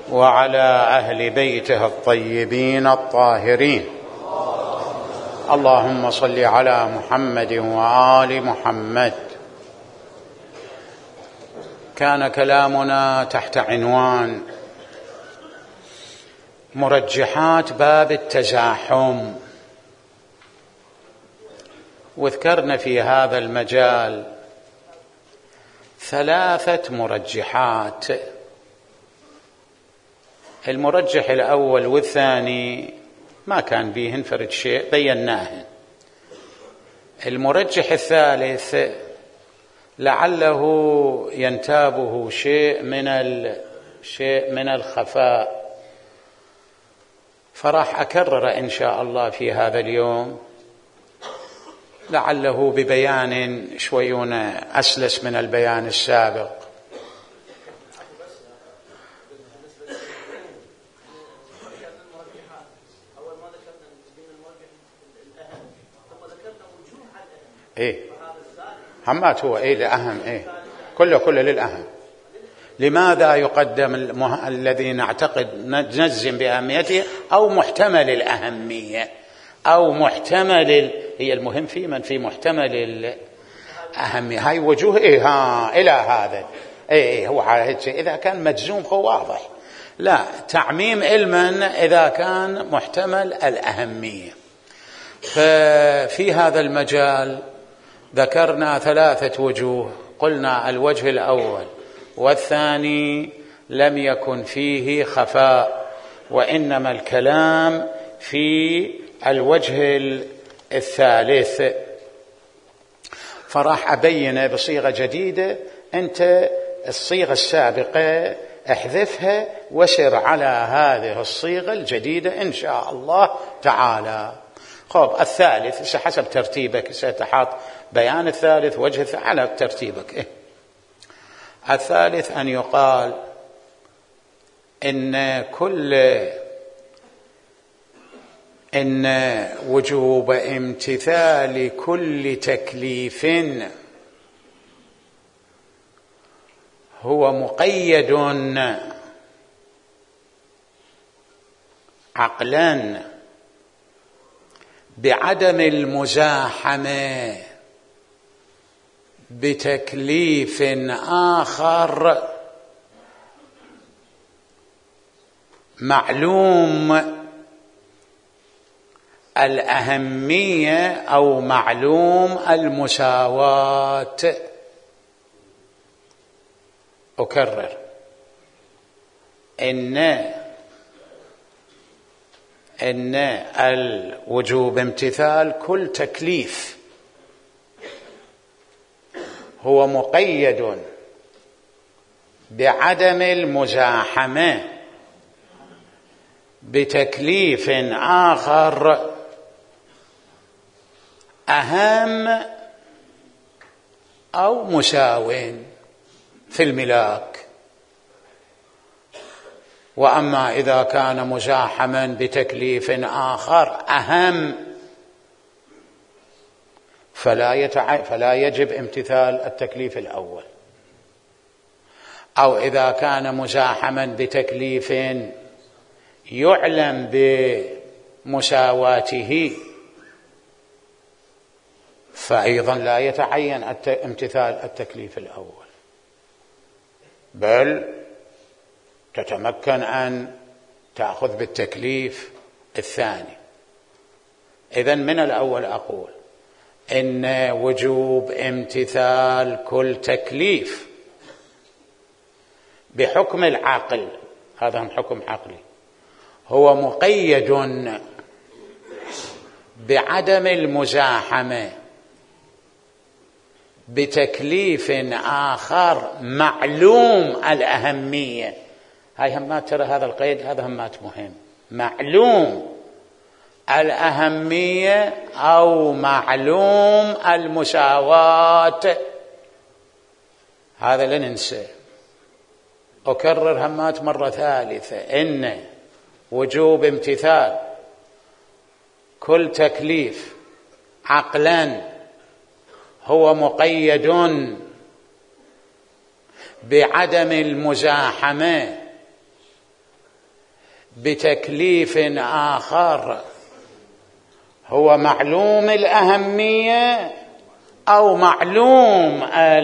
وعلى أهل بيته الطيبين الطاهرين. اللهم صل على محمد وآل محمد. كان كلامنا تحت عنوان مرجحات باب التزاحم، وذكرنا في هذا المجال 3 مرجحات. المرجح الأول والثاني ما كان بيهن فرد شيء بيناهن. المرجح الثالث لعله ينتابه شيء من الخفاء، فراح أكرر إن شاء الله في هذا اليوم، لعله ببيان شويون أسلس من البيان السابق. همات هو الأهم، كله للأهم. لماذا يقدم الذي نعتقد نجزم بأهميته أو محتمل الأهمية أو محتمل هي المهم في من في محتمل الأهمية. هاي وجوه إلى هذا هو إذا كان مجزوم هو واضح، لا تعميم علما إذا كان محتمل الأهمية. ففي هذا المجال ذكرنا 3 وجوه. قلنا الوجه الأول والثاني لم يكن فيه خفاء، وإنما الكلام في الوجه الثالث، فراح أبين بصيغة جديدة. أنت الصيغة السابقة احذفها وسر على هذه الصيغة الجديدة إن شاء الله تعالى. خب الثالث حسب ترتيبك ستحط بيان الثالث وجه على ترتيبك. الثالث أن يقال إن وجوب امتثال كل تكليف هو مقيد عقلا بعدم المزاحمة بتكليف آخر معلوم الأهمية أو معلوم المساواة. أكرر إن الوجوب امتثال كل تكليف هو مقيد بعدم المزاحمة بتكليف آخر أهم أو مساو في الملاك. وأما إذا كان مزاحما بتكليف آخر أهم فلا يجب امتثال التكليف الأول، أو إذا كان مزاحما بتكليف يعلم بمساواته فأيضا لا يتعين امتثال التكليف الأول، بل تتمكن أن تأخذ بالتكليف الثاني. إذن من الأول أقول إن وجوب امتثال كل تكليف بحكم العقل، هذا هم حكم عقلي، هو مقيد بعدم المزاحمة بتكليف آخر معلوم الأهمية. هاي همات، ترى هذا القيد هذا همات مهم، معلوم الأهمية أو معلوم المساواة، هذا لا ننسى. أكرر همات مرة ثالثة إن وجوب امتثال كل تكليف عقلا هو مقيد بعدم المزاحمة بتكليف آخر هو معلوم الأهمية أو معلوم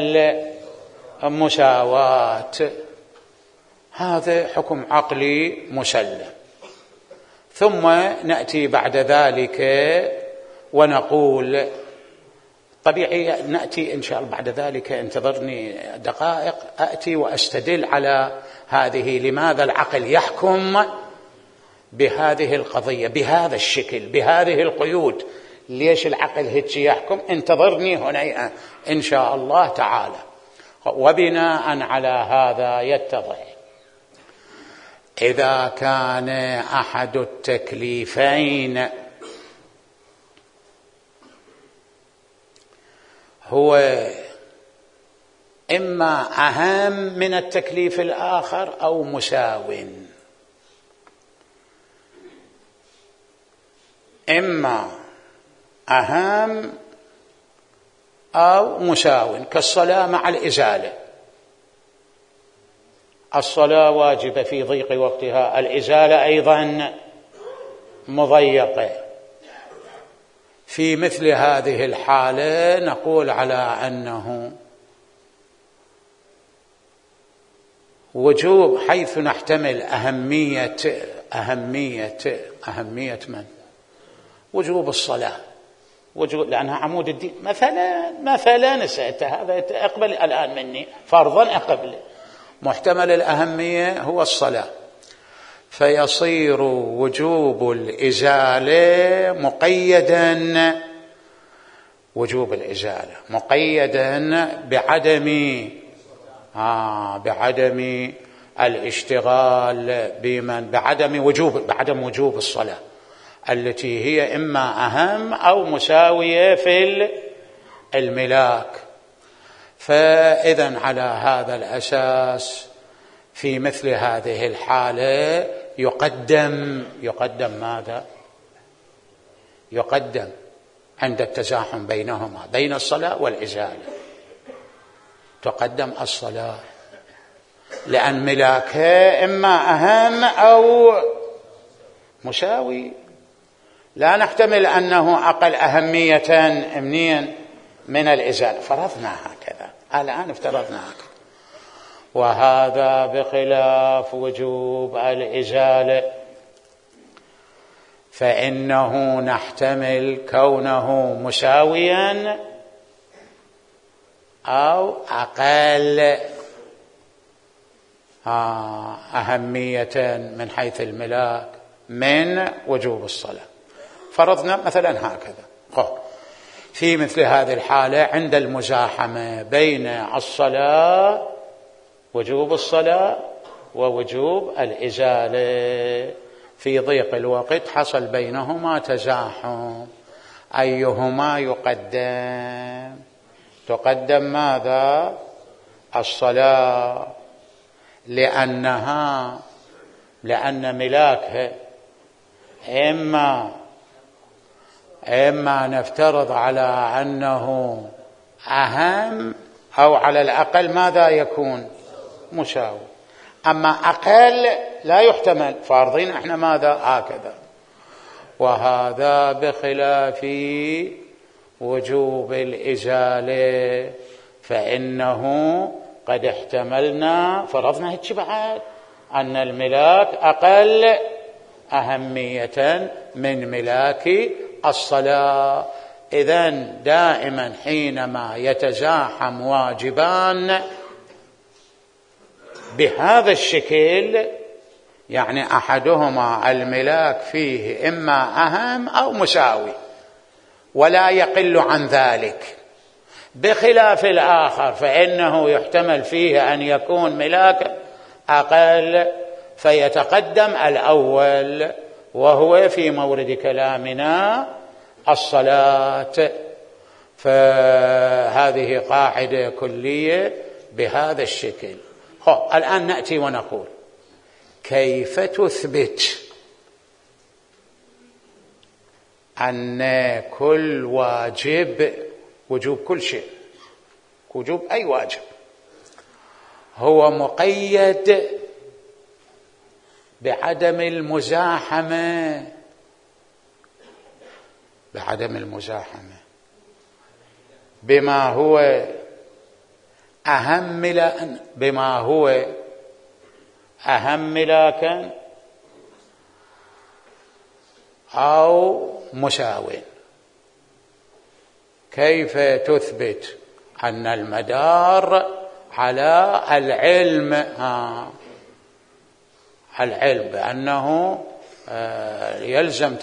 المساواة، هذا حكم عقلي مسلم. ثم نأتي بعد ذلك ونقول طبيعي، نأتي إن شاء الله بعد ذلك، انتظرني دقائق أتي وأستدل على هذه، لماذا العقل يحكم بهذه القضية بهذا الشكل بهذه القيود، ليش العقل هيك يحكم. انتظرني هنا إن شاء الله تعالى. وبناء على هذا يتضح إذا كان أحد التكليفين هو إما أهم من التكليف الآخر أو مساو، إما أهم أو مساو، كالصلاة مع الإزالة. الصلاة واجبة في ضيق وقتها، الإزالة أيضا مضيقة. في مثل هذه الحالة نقول على أنه وجوب، حيث نحتمل أهمية من؟ وجوب الصلاة، وجوب، لأنها عمود الدين. مثلا هذا أقبل الآن مني فرضا، أقبل محتمل الأهمية هو الصلاة، فيصير وجوب الإزالة مقيدا، وجوب الإزالة مقيدا بعدم الاشتغال بعدم وجوب الصلاة، التي هي إما أهم أو مساوية في الملاك. فإذن على هذا الأساس في مثل هذه الحالة يقدم ماذا؟ يقدم عند التزاحم بينهما، بين الصلاة والإزالة، تقدم الصلاة، لأن ملاكها إما أهم أو مساوي. لا نحتمل أنه أقل أهمية من الإزالة، فرضنا هكذا، الآن افترضنا هكذا. وهذا بخلاف وجوب الإزالة، فإنه نحتمل كونه مساويا أو أقل أهمية من حيث الملاك من وجوب الصلاة. فرضنا مثلا هكذا، في مثل هذه الحالة عند المزاحمة بين الصلاة، وجوب الصلاة ووجوب الإزالة، في ضيق الوقت حصل بينهما تزاحم، أيهما يقدم؟ تقدم ماذا؟ الصلاة، لأن ملاكها إما نفترض على أنه أهم أو على الأقل ماذا يكون؟ مساوي. أما أقل لا يحتمل، فارضين احنا ماذا؟ هكذا. وهذا بخلاف وجوب الإزالة، فإنه قد احتملنا، فرضنا هيك بعد، أن الملاك أقل أهمية من ملاك الصلاة. إذن دائما حينما يتزاحم واجبان بهذا الشكل، يعني أحدهما الملاك فيه إما أهم أو مساوي ولا يقل عن ذلك، بخلاف الآخر فإنه يحتمل فيه أن يكون ملاك أقل، فيتقدم الأول، وهو في مورد كلامنا الصلاة. فهذه قاعدة كلية بهذا الشكل. الآن نأتي ونقول كيف تثبت أن كل واجب، وجوب كل شيء، وجوب أي واجب، هو مقيد بعدم المزاحمة، بعدم المزاحمة، بما هو أهم ملاكا أو مساو. كيف تثبت أن المدار على العلم، العلم بأنه يلزم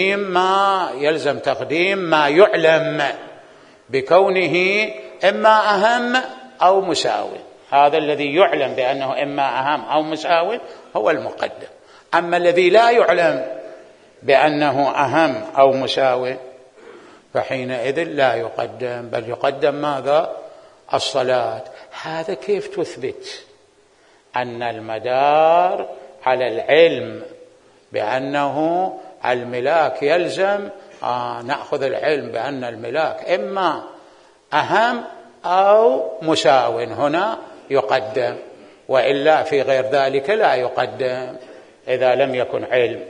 تقديم ما يعلم بكونه إما أهم أو مساو. هذا الذي يعلم بأنه إما أهم أو مساو هو المقدم. أما الذي لا يعلم بأنه أهم أو مساو فحينئذ لا يقدم، بل يقدم ماذا؟ الصلاة. هذا كيف تثبت أن المدار على العلم بأنه الملاك يلزم نأخذ العلم بأن الملاك إما أهم أو مساو، هنا يقدم، وإلا في غير ذلك لا يقدم إذا لم يكن علم.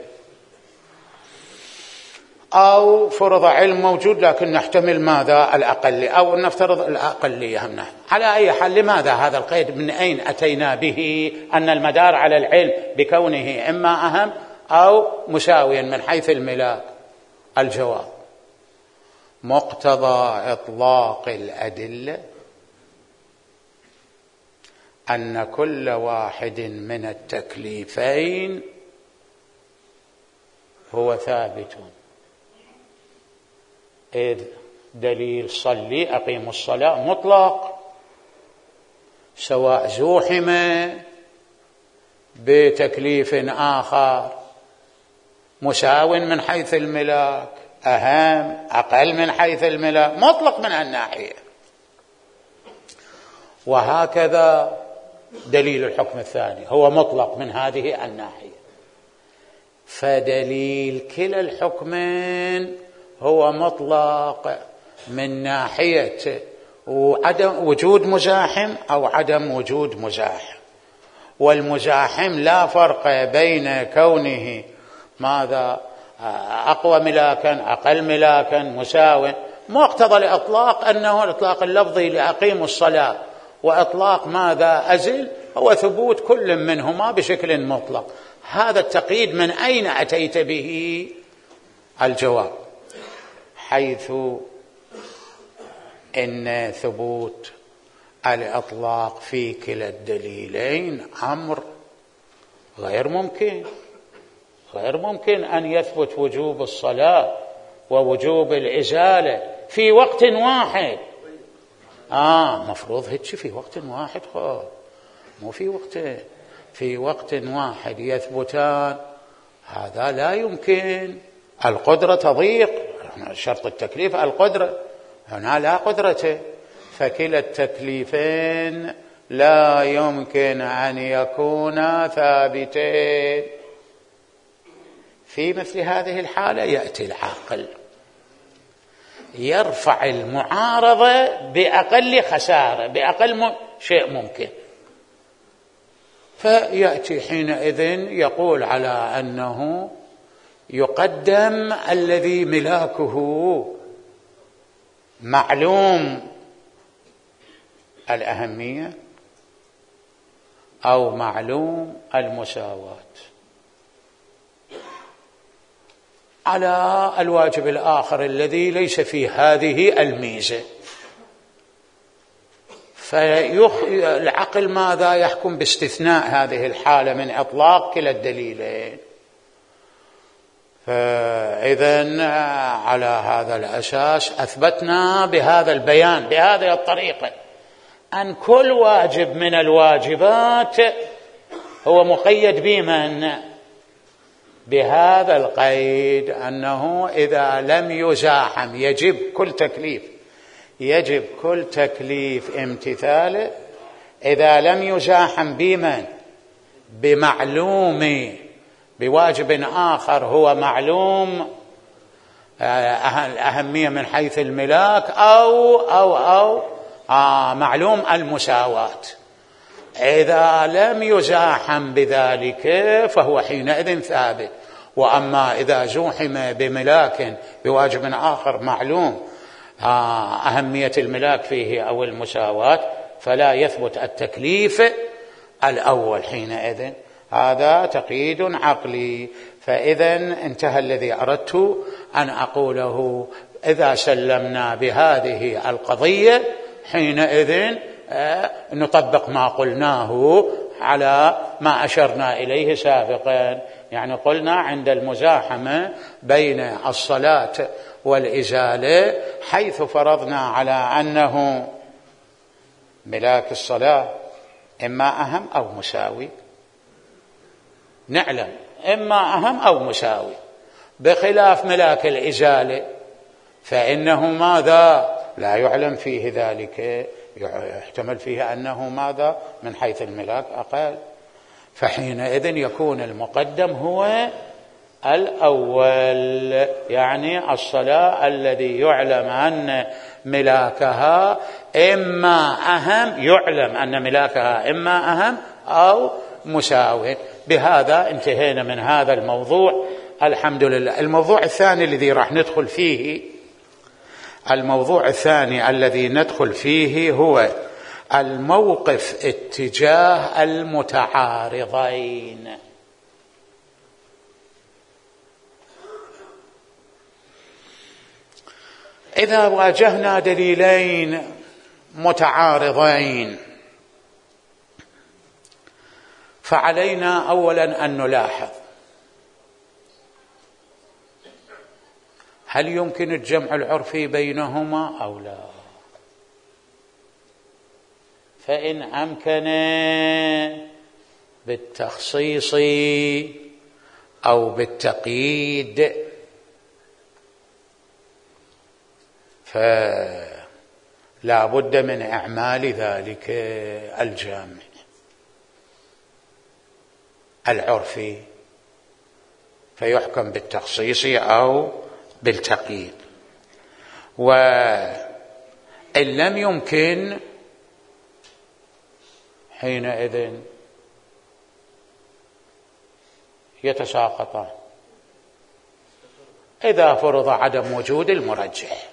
أو فرض علم موجود لكن نحتمل ماذا؟ الأقل، أو نفترض الأقلية هم نحن. على أي حال لماذا هذا القيد؟ من أين أتينا به أن المدار على العلم بكونه إما أهم أو مساويا من حيث الملاك؟ الجواب: مقتضى إطلاق الأدلة أن كل واحد من التكليفين هو ثابت. إذ دليل صلي أقيموا الصلاة مطلق، سواء زوحم بتكليف آخر مساو من حيث الملاك، أهم أقل من حيث الملاك، مطلق من الناحية. وهكذا دليل الحكم الثاني هو مطلق من هذه الناحية. فدليل كلا الحكمين هو مطلق من ناحية وعدم وجود مزاحم أو عدم وجود مزاحم. والمزاحم لا فرق بين كونه ماذا؟ أقوى ملاكا أقل ملاكا مساو. مقتضى الإطلاق أنه الإطلاق اللفظي لأقيموا الصلاة وإطلاق ماذا؟ أزل، هو ثبوت كل منهما بشكل مطلق. هذا التقييد من أين أتيت به؟ الجواب: حيث إن ثبوت الإطلاق في كلا الدليلين أمر غير ممكن. غير ممكن أن يثبت وجوب الصلاة ووجوب الإزالة في وقت واحد. مفروض هيك في وقت واحد، مو في وقتين، في وقت واحد يثبتان. هذا لا يمكن. القدرة تضيق، شرط التكليف القدرة، هنا لا قدرة. فكلا التكليفين لا يمكن أن يكونا ثابتين. في مثل هذه الحالة يأتي العاقل يرفع المعارضة بأقل خسارة، بأقل شيء ممكن، فيأتي حينئذ يقول على أنه يقدم الذي ملاكه معلوم الأهمية أو معلوم المساواة على الواجب الآخر الذي ليس فيه هذه الميزة. فالعقل ماذا؟ يحكم باستثناء هذه الحالة من إطلاق كلا الدليلين. فإذن على هذا الأساس أثبتنا بهذا البيان بهذه الطريقة أن كل واجب من الواجبات هو مقيد بمن؟ بهذا القيد، أنه إذا لم يزاحم يجب كل تكليف امتثاله. إذا لم يزاحم بمن؟ بمعلوم، بواجب آخر هو معلوم الأهمية من حيث الملاك أو معلوم المساواة. إذا لم يزاحم بذلك فهو حينئذ ثابت. وأما إذا زوحم بملاك بواجب آخر معلوم أهمية الملاك فيه أو المساواة، فلا يثبت التكليف الأول حينئذ. هذا تقييد عقلي. فإذا انتهى الذي أردت أن أقوله. إذا سلمنا بهذه القضية حينئذ نطبق ما قلناه على ما أشرنا إليه سابقا. يعني قلنا عند المزاحمة بين الصلاة والإزالة، حيث فرضنا على أنه ملاك الصلاة إما أهم أو مساوي، نعلم إما أهم أو مساوي، بخلاف ملاك الإزالة فإنه ماذا؟ لا يعلم فيه ذلك، يحتمل فيه أنه ماذا؟ من حيث الملاك أقل. فحينئذ يكون المقدم هو الأول، يعني الصلاة الذي يعلم أن ملاكها إما أهم، يعلم أن ملاكها إما أهم أو مساوي. بهذا انتهينا من هذا الموضوع الحمد لله. الموضوع الثاني الذي راح ندخل فيه هو الموقف اتجاه المتعارضين. إذا واجهنا دليلين متعارضين فعلينا أولا أن نلاحظ هل يمكن الجمع العرفي بينهما أو لا. فإن أمكن بالتخصيص أو بالتقييد فلا بد من إعمال ذلك الجامع العرفي، فيحكم بالتخصيص أو بالتقييد. وإن لم يمكن حينئذ يتساقطان إذا فرض عدم وجود المرجح.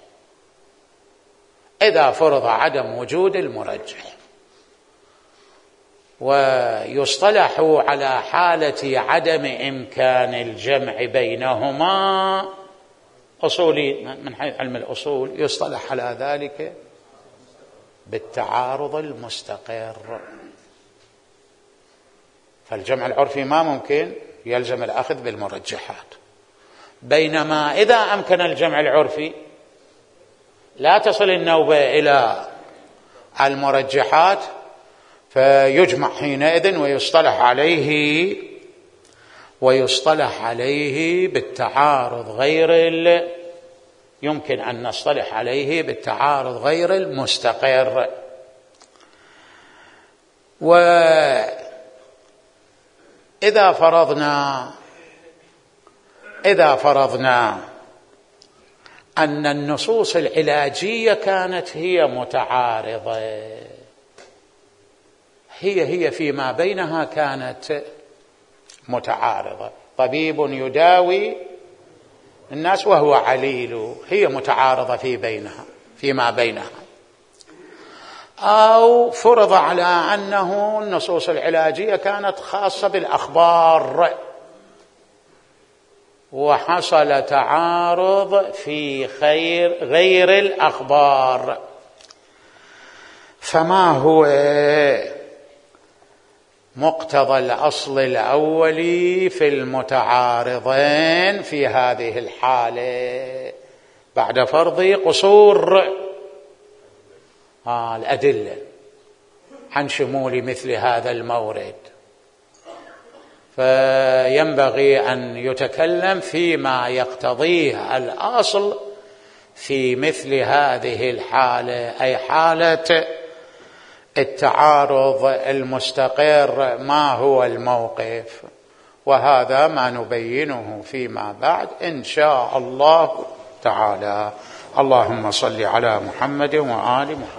ويصطلح على حالة عدم إمكان الجمع بينهما أصولي من حيث علم الأصول، يصطلح على ذلك بالتعارض المستقر. فالجمع العرفي ما ممكن، يلزم الأخذ بالمرجحات. بينما إذا أمكن الجمع العرفي لا تصل النوبة إلى المرجحات، فيجمع حينئذ ويصطلح عليه بالتعارض يمكن أن نصطلح عليه بالتعارض غير المستقر. وإذا فرضنا أن النصوص العلاجية كانت هي متعارضة، هي فيما بينها كانت متعارضة. طبيب يداوي الناس وهو عليل، هي متعارضة فيما بينها. أو فرض على أنه النصوص العلاجية كانت خاصة بالأخبار وحصل تعارض في غير الأخبار، فما هو مقتضى الأصل الأولي في المتعارضين في هذه الحالة بعد فرض قصور الأدلة عن شمول مثل هذا المورد؟ فينبغي أن يتكلم فيما يقتضيه الأصل في مثل هذه الحالة، أي حالة التعارض المستقر. ما هو الموقف؟ وهذا ما نبينه فيما بعد إن شاء الله تعالى. اللهم صل على محمد وآل محمد.